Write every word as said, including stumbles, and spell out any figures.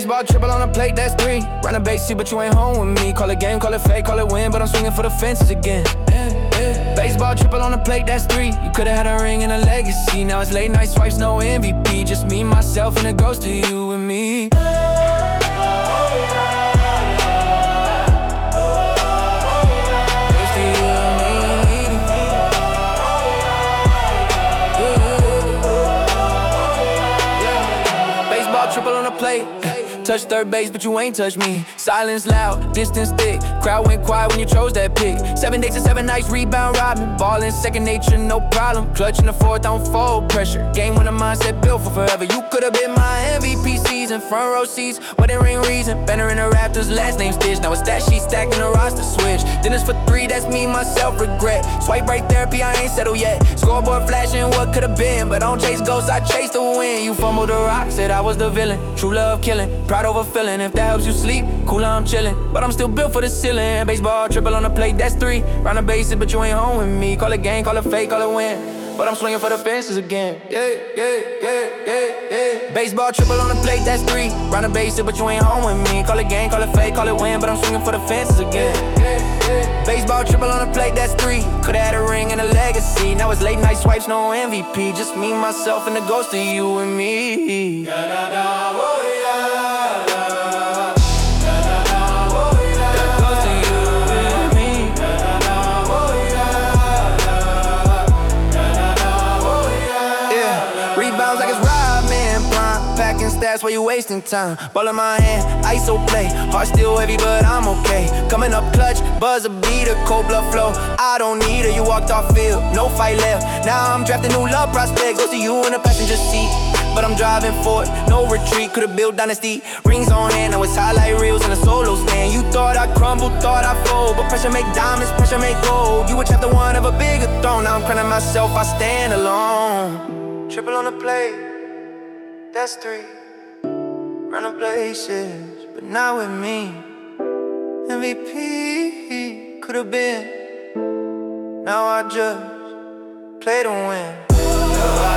Baseball triple on the plate, that's three. Run a base, see, but you ain't home with me. Call it game, call it fake, call it win, but I'm swinging for the fences again. Yeah, yeah. Baseball triple on the plate, that's three. You could've had a ring and a legacy. Now it's late night swipes, no M V P. Just me, myself, and it goes to you and me. Triple on the plate, touch third base, but you ain't touch me. Silence loud, distance thick. Crowd went quiet when you chose that pick. Seven days and seven nights, rebound robbing. Ballin' second nature, no problem. Clutch in the fourth on full pressure. Game with a mindset built for forever. You could've been my M V P season. Front row seats, wedding ring reason. Banner in the Raptors, last name Stitch. Now it's that sheet stacked in the roster switch. Then it's for three, that's me, myself, regret. Swipe right therapy, I ain't settled yet. Scoreboard flashing what could've been. But I don't chase ghosts, I chase the win. You fumbled the rock, said I was the villain. True love killing, pride over feeling. If that helps you sleep, cool, I'm chillin'. But I'm still built for the ceiling. Baseball triple on the plate, that's three. Round the bases, but you ain't home with me. Call it game, call it fake, call it win. But I'm swinging for the fences again. Yeah, yeah, yeah, yeah, yeah. Baseball triple on the plate, that's three. Round the bases, but you ain't home with me. Call it game, call it fake, call it win. But I'm swinging for the fences again. Yeah, yeah. Baseball triple on the plate, that's three. Could've had a ring and a legacy. Now it's late night swipes, no M V P. Just me, myself, and the ghost of you and me. Da, da, da, oh, yeah. Stats while you wasting time. Ball in my hand, I S O play. Heart still heavy, but I'm okay. Coming up clutch, buzzer beater, cold blood flow. I don't need her, you walked off field, no fight left. Now I'm drafting new love prospects. Goes to you in the passenger seat, but I'm driving for it, no retreat. Could've built dynasty, rings on hand. Now it's highlight reels in a solo stand. You thought I crumbled, thought I fold, but pressure make diamonds, pressure make gold. You were chapter one of a bigger throne. Now I'm crowning myself, I stand alone. Triple on the plate, that's three. Run the places, but not with me. M V P could've been. Now I just play to win.